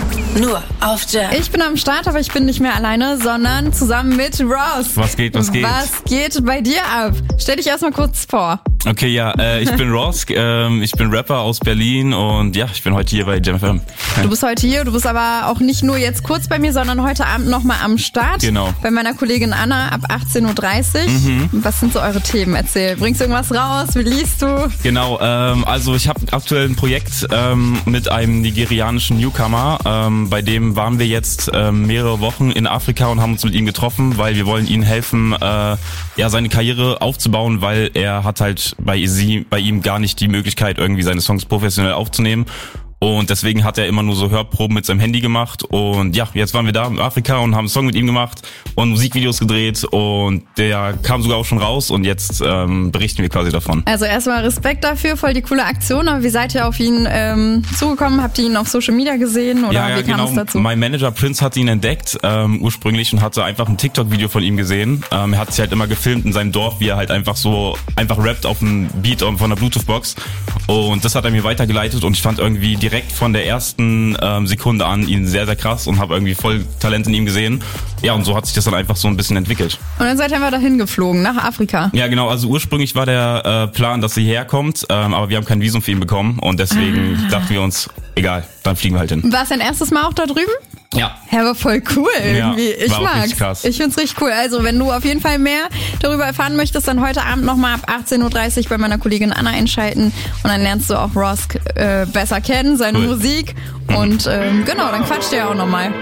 nur auf Jam. Ich bin am Start, aber ich bin nicht mehr alleine, sondern zusammen mit Ross. Was geht, was geht? Was geht bei dir ab? Stell dich erstmal kurz vor. Okay, ja, äh, ich bin Ross, ähm, ich bin Rapper aus Berlin und ja, ich bin heute hier bei Jam F M. Du bist heute hier, du bist aber auch nicht nur jetzt kurz bei mir, sondern heute Abend nochmal am Start. Genau. Bei meiner Kollegin Anna ab achtzehn Uhr dreißig. Mhm. Was sind so eure Themen? Erzähl. Bringst du irgendwas raus? Wie liest du? Genau, ähm, also ich habe aktuell ein Projekt ähm, mit einem nigerianischen Newcomer. Ähm, bei dem waren wir jetzt ähm, mehrere Wochen in Afrika und haben uns mit ihm getroffen, weil wir wollen ihm helfen, äh, ja, seine Karriere aufzubauen, weil er hat halt bei sie, bei ihm gar nicht die Möglichkeit, irgendwie seine Songs professionell aufzunehmen. Und deswegen hat er immer nur so Hörproben mit seinem Handy gemacht. Und ja, jetzt waren wir da in Afrika und haben einen Song mit ihm gemacht und Musikvideos gedreht. Und der kam sogar auch schon raus und jetzt ähm, berichten wir quasi davon. Also erstmal Respekt dafür, voll die coole Aktion. Aber wie seid ihr auf ihn ähm, zugekommen? Habt ihr ihn auf Social Media gesehen oder ja, ja, wie kam genau. es dazu? Mein Manager Prince hat ihn entdeckt ähm, ursprünglich und hatte einfach ein TikTok-Video von ihm gesehen. Ähm, er hat sich halt immer gefilmt in seinem Dorf, wie er halt einfach so einfach rappt auf dem Beat von der Bluetooth-Box. Und das hat er mir weitergeleitet und ich fand irgendwie direkt von der ersten ähm, Sekunde an ihn sehr, sehr krass und habe irgendwie voll Talent in ihm gesehen. Ja, und so hat sich das dann einfach so ein bisschen entwickelt. Und dann seid ihr einfach dahin geflogen, nach Afrika. Ja, genau. Also ursprünglich war der äh, Plan, dass sie hierher kommt, ähm, aber wir haben kein Visum für ihn bekommen und deswegen ah. dachten wir uns, egal, dann fliegen wir halt hin. War es dein erstes Mal auch da drüben? Ja. Ja, aber voll cool irgendwie. Ja, ich war auch mag's. richtig krass. Ich find's richtig cool. Also, wenn du auf jeden Fall mehr darüber erfahren möchtest, dann heute Abend nochmal ab achtzehn Uhr dreißig bei meiner Kollegin Anna einschalten und dann lernst du auch Ross äh, besser kennen, seine cool. Musik und ähm, genau, dann quatscht ihr auch nochmal.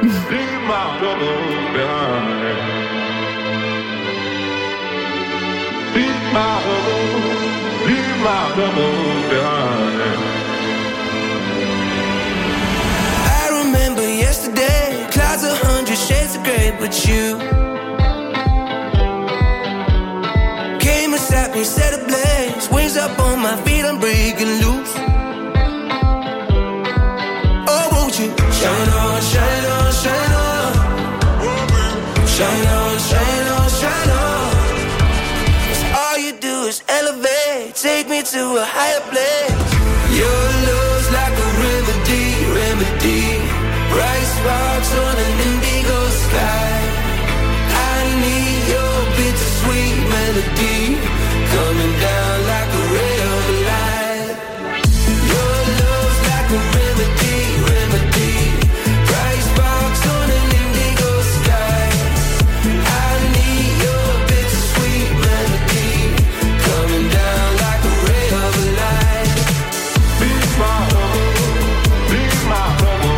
Yesterday, clouds a hundred shades of grey, but you came and sat me, set ablaze, wings up on my feet, I'm breaking loose. Oh, won't you shine on, shine on, shine on, shine on, shine on, shine on. 'Cause all you do is elevate, take me to a higher place. Your love's like a remedy, remedy. Bright sparks on an indigo sky. I need your bittersweet melody coming down like a ray of light. Your love's like a remedy, remedy. Bright sparks on an indigo sky. I need your bittersweet melody coming down like a ray of light. Be my home, be my home.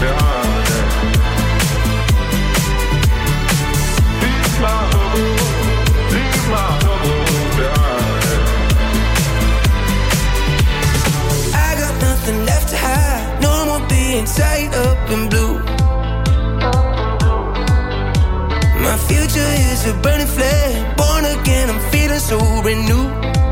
I got nothing left to hide, no more being tied up in blue. My future is a burning flame, born again, I'm feeling so renewed.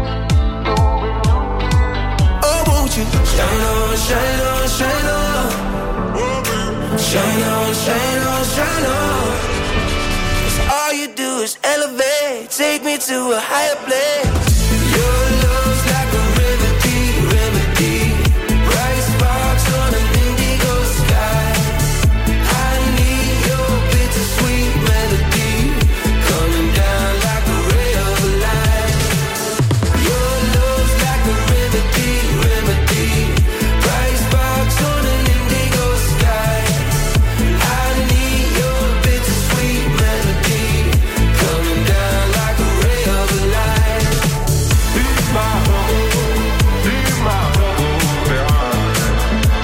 Oh, won't you shine on, shine on, shine on. Shine on, shine on, shine on. 'Cause all you do is elevate, take me to a higher place. Your love's like a remedy, remedy. Bright sparks on an indigo sky. I need your bittersweet melody coming down like a ray of light. Your love's like a remedy, remedy. Bright sparks on an indigo sky. I need your bittersweet melody coming down like a ray of light. Be my home, be my home behind.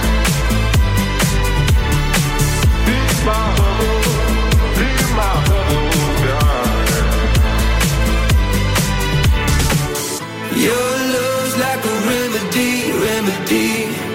Be my home, be my home behind. Your love's like a remedy, remedy.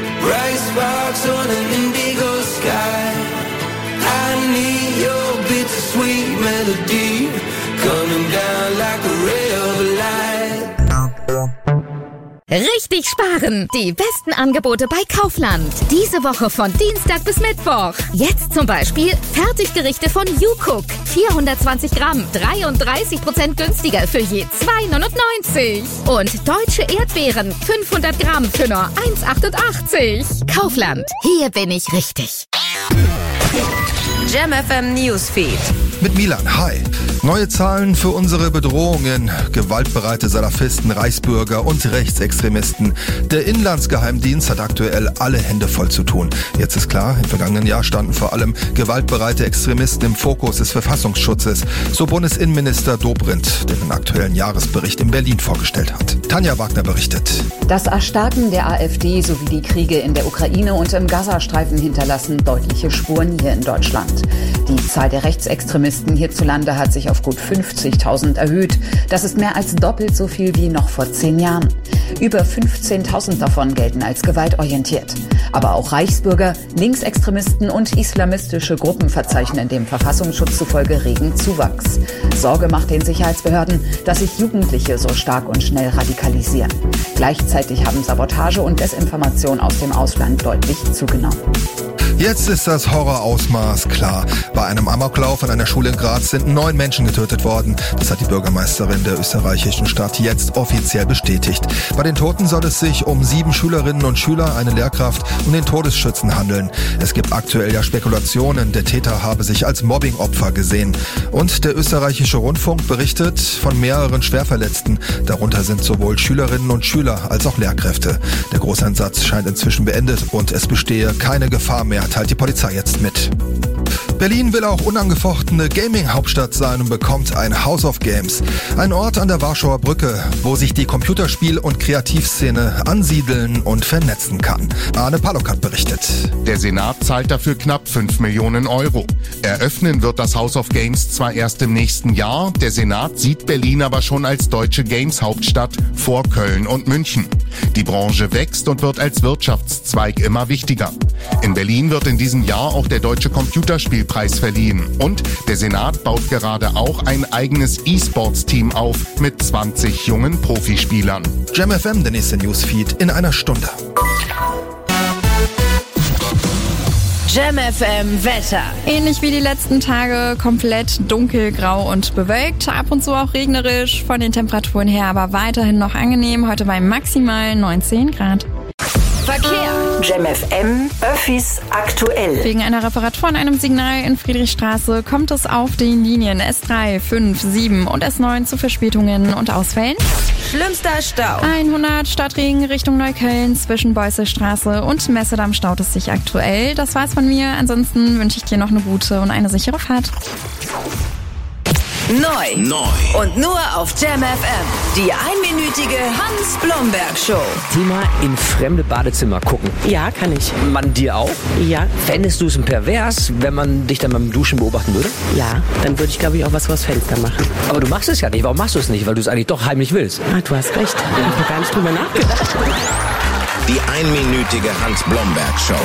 Richtig sparen. Die besten Angebote bei Kaufland. Diese Woche von Dienstag bis Mittwoch. Jetzt zum Beispiel Fertiggerichte von YouCook. vierhundertzwanzig Gramm, dreiunddreißig Prozent günstiger für je zwei neunundneunzig. Und deutsche Erdbeeren, fünfhundert Gramm für nur eins achtundachtzig. Kaufland, hier bin ich richtig. Jam F M Newsfeed. Mit Milan, hi. Neue Zahlen für unsere Bedrohungen. Gewaltbereite Salafisten, Reichsbürger und Rechtsextremisten. Der Inlandsgeheimdienst hat aktuell alle Hände voll zu tun. Jetzt ist klar, im vergangenen Jahr standen vor allem gewaltbereite Extremisten im Fokus des Verfassungsschutzes, so Bundesinnenminister Dobrindt, der den aktuellen Jahresbericht in Berlin vorgestellt hat. Tanja Wagner berichtet. Das Erstarken der AfD sowie die Kriege in der Ukraine und im Gazastreifen hinterlassen deutliche Spuren hier in Deutschland. Die Zahl der Rechtsextremisten hierzulande hat sich auf gut fünfzigtausend erhöht. Das ist mehr als doppelt so viel wie noch vor zehn Jahren. Über fünfzehntausend davon gelten als gewaltorientiert. Aber auch Reichsbürger, Linksextremisten und islamistische Gruppen verzeichnen dem Verfassungsschutz zufolge regen Zuwachs. Sorge macht den Sicherheitsbehörden, dass sich Jugendliche so stark und schnell radikalisieren. Gleichzeitig haben Sabotage und Desinformation aus dem Ausland deutlich zugenommen. Jetzt ist das Horrorausmaß klar. Bei einem Amoklauf an einer Schule in Graz sind neun Menschen getötet worden. Das hat die Bürgermeisterin der österreichischen Stadt jetzt offiziell bestätigt. Bei den Toten soll es sich um sieben Schülerinnen und Schüler, eine Lehrkraft und den Todesschützen handeln. Es gibt aktuell ja Spekulationen, der Täter habe sich als Mobbingopfer gesehen. Und der österreichische Rundfunk berichtet von mehreren Schwerverletzten. Darunter sind sowohl Schülerinnen und Schüler als auch Lehrkräfte. Der Großeinsatz scheint inzwischen beendet und es bestehe keine Gefahr mehr, teilt die Polizei jetzt mit. Berlin will auch unangefochtene Gaming-Hauptstadt sein und bekommt ein House of Games. Ein Ort an der Warschauer Brücke, wo sich die Computerspiel- und Kreativszene ansiedeln und vernetzen kann. Arne Palock hat berichtet. Der Senat zahlt dafür knapp fünf Millionen Euro. Eröffnen wird das House of Games zwar erst im nächsten Jahr, der Senat sieht Berlin aber schon als deutsche Games-Hauptstadt vor Köln und München. Die Branche wächst und wird als Wirtschaftszweig immer wichtiger. In Berlin wird in diesem Jahr auch der Deutsche Computerspielpreis verliehen. Und der Senat baut gerade auch ein eigenes E-Sports-Team auf mit zwanzig jungen Profispielern. Jam F M, der nächste Newsfeed in einer Stunde. Jam F M Wetter. Ähnlich wie die letzten Tage komplett dunkel, grau und bewölkt. Ab und zu auch regnerisch, von den Temperaturen her aber weiterhin noch angenehm. Heute bei maximal neunzehn Grad. Verkehr. Jam F M Öffis aktuell. Wegen einer Reparatur an einem Signal in Friedrichstraße kommt es auf den Linien S drei, fünf, sieben und S neun zu Verspätungen und Ausfällen. Schlimmster Stau. hundert Stadtring Richtung Neukölln zwischen Beusselstraße und Messedamm staut es sich aktuell. Das war's von mir. Ansonsten wünsche ich dir noch eine gute und eine sichere Fahrt. Neu. Neu. Und nur auf Jam F M. Die einminütige Hans-Blomberg-Show. Thema in fremde Badezimmer gucken. Ja, kann ich. Man dir auch? Ja. Fändest du es pervers, wenn man dich dann beim Duschen beobachten würde? Ja, dann würde ich, glaube ich, auch was vors Fenster machen. Aber du machst es ja nicht. Warum machst du es nicht? Weil du es eigentlich doch heimlich willst. Ah, du hast recht. Ich habe gar nicht drüber nachgedacht. Die einminütige Hans-Blomberg-Show.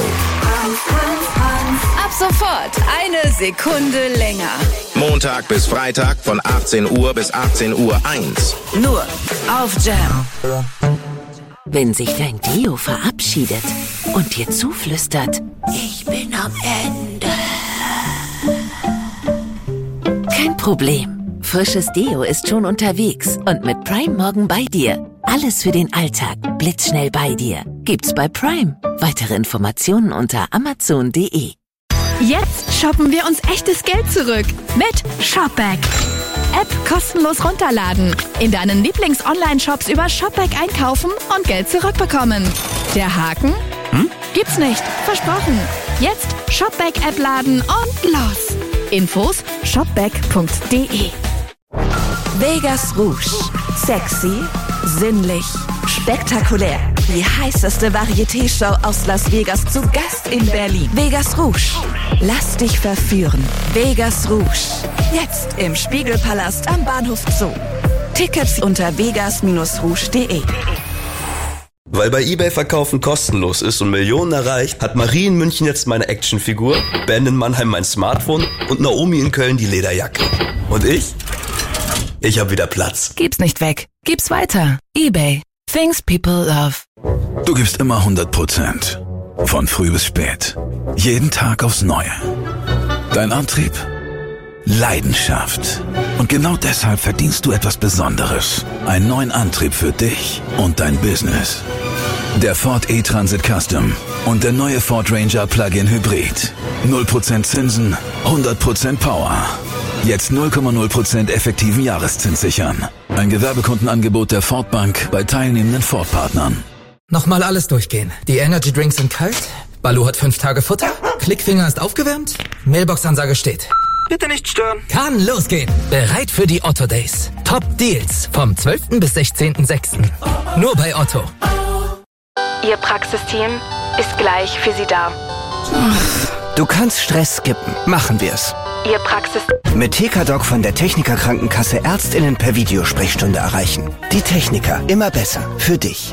Ab sofort eine Sekunde länger. Montag bis Freitag von achtzehn Uhr bis achtzehn Uhr eins. Nur auf Jam. Wenn sich dein Deo verabschiedet und dir zuflüstert, ich bin am Ende. Kein Problem. Frisches Deo ist schon unterwegs und mit Prime morgen bei dir. Alles für den Alltag, blitzschnell bei dir. Gibt's bei Prime. Weitere Informationen unter amazon punkt de. Jetzt shoppen wir uns echtes Geld zurück mit Shopback. App kostenlos runterladen, in deinen Lieblings-Online-Shops über Shopback einkaufen und Geld zurückbekommen. Der Haken? Hm? Gibt's nicht. Versprochen. Jetzt Shopback-App laden und los. Infos shopback punkt de. Vegas Rouge. Sexy, sinnlich, spektakulär. Die heißeste Varieté-Show aus Las Vegas zu Gast in Berlin. Vegas Rouge. Lass dich verführen. Vegas Rouge. Jetzt im Spiegelpalast am Bahnhof Zoo. Tickets unter vegas Bindestrich rouge punkt de. Weil bei eBay Verkaufen kostenlos ist und Millionen erreicht, hat Marie in München jetzt meine Actionfigur, Ben in Mannheim mein Smartphone und Naomi in Köln die Lederjacke. Und ich? Ich hab wieder Platz. Gib's nicht weg. Gib's weiter. eBay. Things people love. Du gibst immer hundert Prozent. Von früh bis spät. Jeden Tag aufs Neue. Dein Antrieb? Leidenschaft. Und genau deshalb verdienst du etwas Besonderes. Einen neuen Antrieb für dich und dein Business. Der Ford E-Transit Custom und der neue Ford Ranger Plug-in Hybrid. null Prozent Zinsen, hundert Prozent Power. Jetzt null Komma null Prozent effektiven Jahreszins sichern. Ein Gewerbekundenangebot der Ford Bank bei teilnehmenden Ford-Partnern. Nochmal alles durchgehen. Die Energy Drinks sind kalt, Balu hat fünf Tage Futter, Klickfinger ist aufgewärmt, Mailbox-Ansage steht. Bitte nicht stören. Kann losgehen. Bereit für die Otto Days. Top Deals vom zwölften bis sechzehnten sechsten Nur bei Otto. Ihr Praxisteam ist gleich für Sie da. Du kannst Stress skippen. Machen wir's. Ihr Praxis... Mit T K Doc von der Techniker Krankenkasse Ärztinnen per Videosprechstunde erreichen. Die Techniker. Immer besser. Für dich.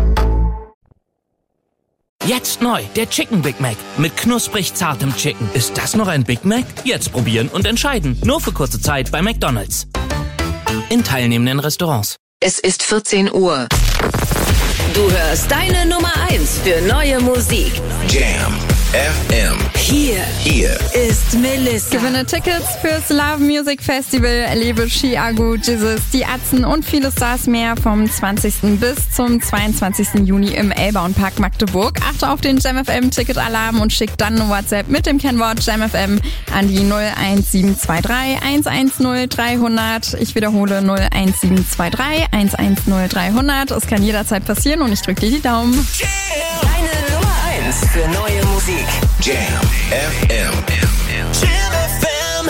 Jetzt neu, der Chicken Big Mac mit knusprig zartem Chicken. Ist das noch ein Big Mac? Jetzt probieren und entscheiden. Nur für kurze Zeit bei McDonald's. In teilnehmenden Restaurants. Es ist vierzehn Uhr. Du hörst deine Nummer eins für neue Musik. Jam F M. Hier, Hier ist Melissa. Gewinne Tickets fürs Love Music Festival, erlebe Chiago, Jesus, die Atzen und viele Stars mehr vom zwanzigsten bis zum zweiundzwanzigsten Juni im Elbauen Park Magdeburg. Achte auf den Jam F M Ticket-Alarm und schick dann eine WhatsApp mit dem Kennwort Jam F M an die null eins sieben zwei drei eins eins null dreihundert. Ich wiederhole null eins sieben zwei drei eins eins null dreihundert. Es kann jederzeit passieren und ich drücke dir die Daumen. Deine Nummer eins für neue Musik. Jam F M. Jam F M.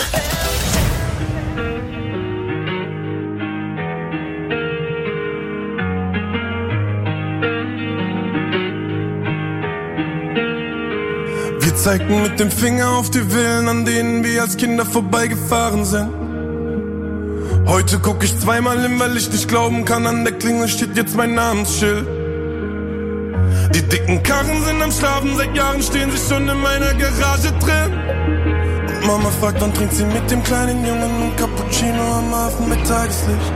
Wir zeigten mit dem Finger auf die Villen, an denen wir als Kinder vorbeigefahren sind. Heute guck ich zweimal hin, weil ich nicht glauben kann, an der Klingel steht jetzt mein Namensschild. Die dicken Karren sind am Schlafen, seit Jahren stehen sie schon in meiner Garage drin. Und Mama fragt, wann trinkt sie mit dem kleinen Jungen ein Cappuccino am Hafen mit Tageslicht.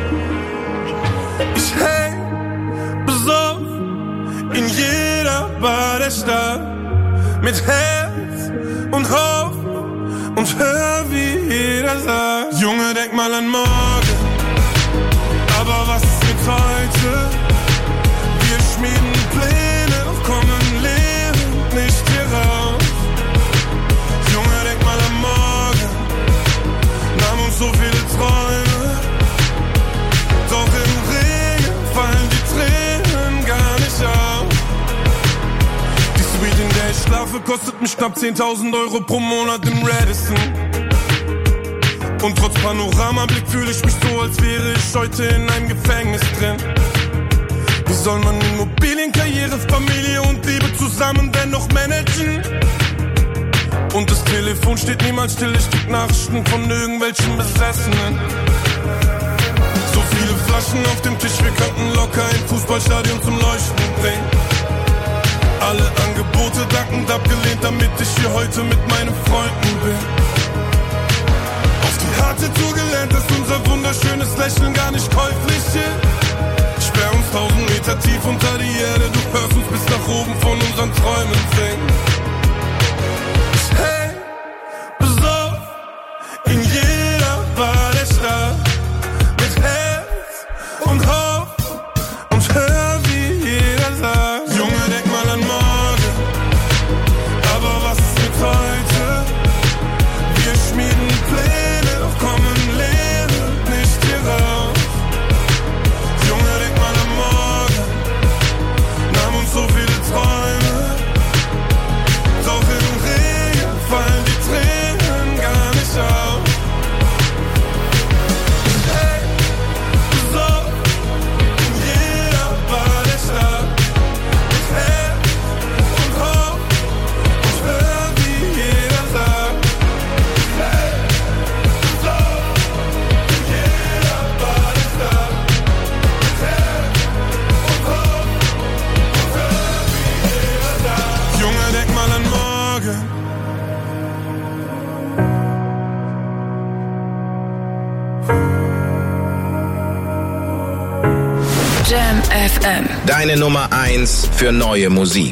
Ich häng besoffen in jeder Bar der Stadt, mit Herz und Hoffnung und hör, wie jeder sagt: Junge, denk mal an morgen, aber was ist mit heute? Wir schmieden Pläne, doch kommen lebend nicht hier raus. Junge, denk mal an morgen, nahm uns so viele Träume, doch im Regen fallen die Tränen gar nicht auf. Die Suite, in der ich schlafe, kostet mich knapp zehntausend Euro pro Monat im Radisson. Und trotz Panoramablick fühle ich mich so, als wäre ich heute in einem Gefängnis drin. Wie soll man Immobilien, Karriere, Familie und Liebe zusammen dennoch managen? Und das Telefon steht niemals still, ich krieg Nachrichten von irgendwelchen Besessenen. So viele Flaschen auf dem Tisch, wir könnten locker ein Fußballstadion zum Leuchten bringen. Alle Angebote dankend abgelehnt, damit ich hier heute mit meinen Freunden bin. Auf die harte Tour gelernt, dass unser wunderschönes Lächeln gar nicht käuflich ist. Sperr uns tausend Meter tief unter die Erde, du hörst uns bis nach oben von unseren Träumen singen. Ich häng besoffen in jeder Bar der Stadt, mit Herz und Hoffnung und hör, wie jeder sagt: Junge, denk mal an morgen, aber was ist mit heute? Wir schmieden Pläne, doch kommen lebend nicht hier raus. M. Deine Nummer eins für neue Musik.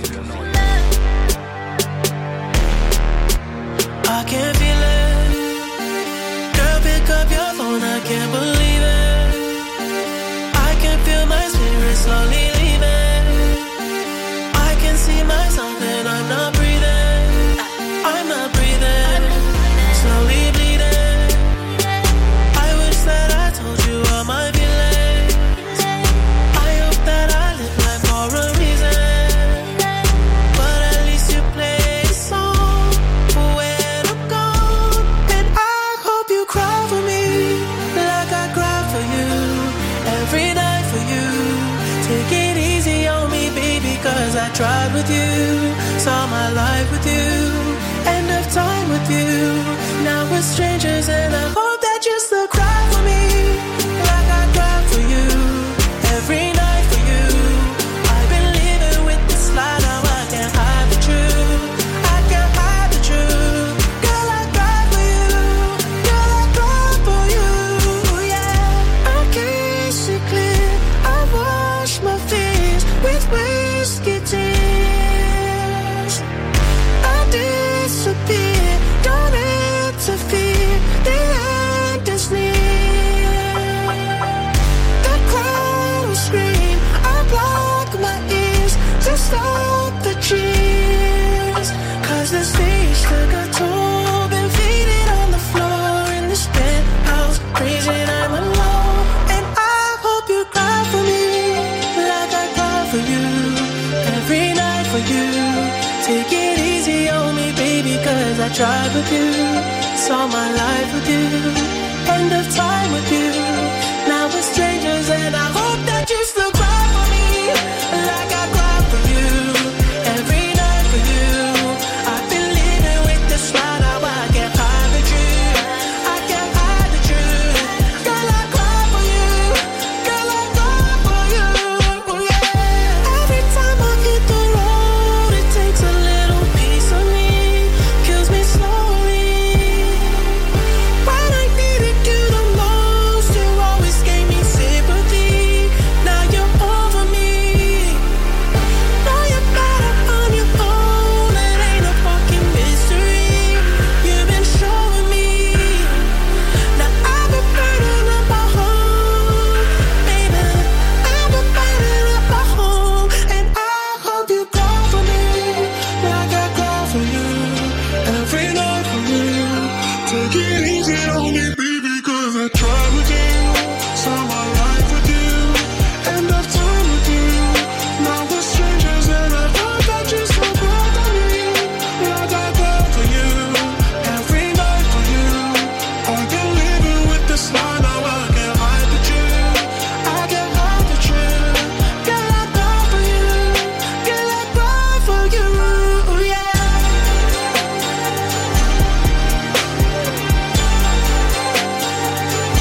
I can't feel it. Girl, pick up your phone, I can't believe it. I can feel my spirit slowly leaving. I can see myself and I'm not breathing. I'm not breathing. Slowly bleeding. I wish that I told you all my feelings. I hope that I live life for a reason. But at least you play a song for where to go. And I hope you cry for me like I cry for you. Every night for you. Take it easy on me, baby, cause I tried with you. Saw my life with you. End of time with you. Now we're strangers and I hope that you still cry for me like I cry for you. Every night for you. I've been living with this lie, now I can't hide the truth. I can't hide the truth. Girl, I cry for you. Girl, I cry for you. Yeah, I can't see clear. I wash my face with whiskey tears. I disappear. Don't interfere. The end is near. The crowd will scream. I block my ears to stop the cheers. Cause the stage took a toll. Been faded on the floor in this penthouse. Freezing, I'm alone. And I hope you cry for me like I cry for you. Every night for you. Take it easy on me, baby, cause I tried with you. Saw my life with you. End of time with you. Now we're strangers and I hope that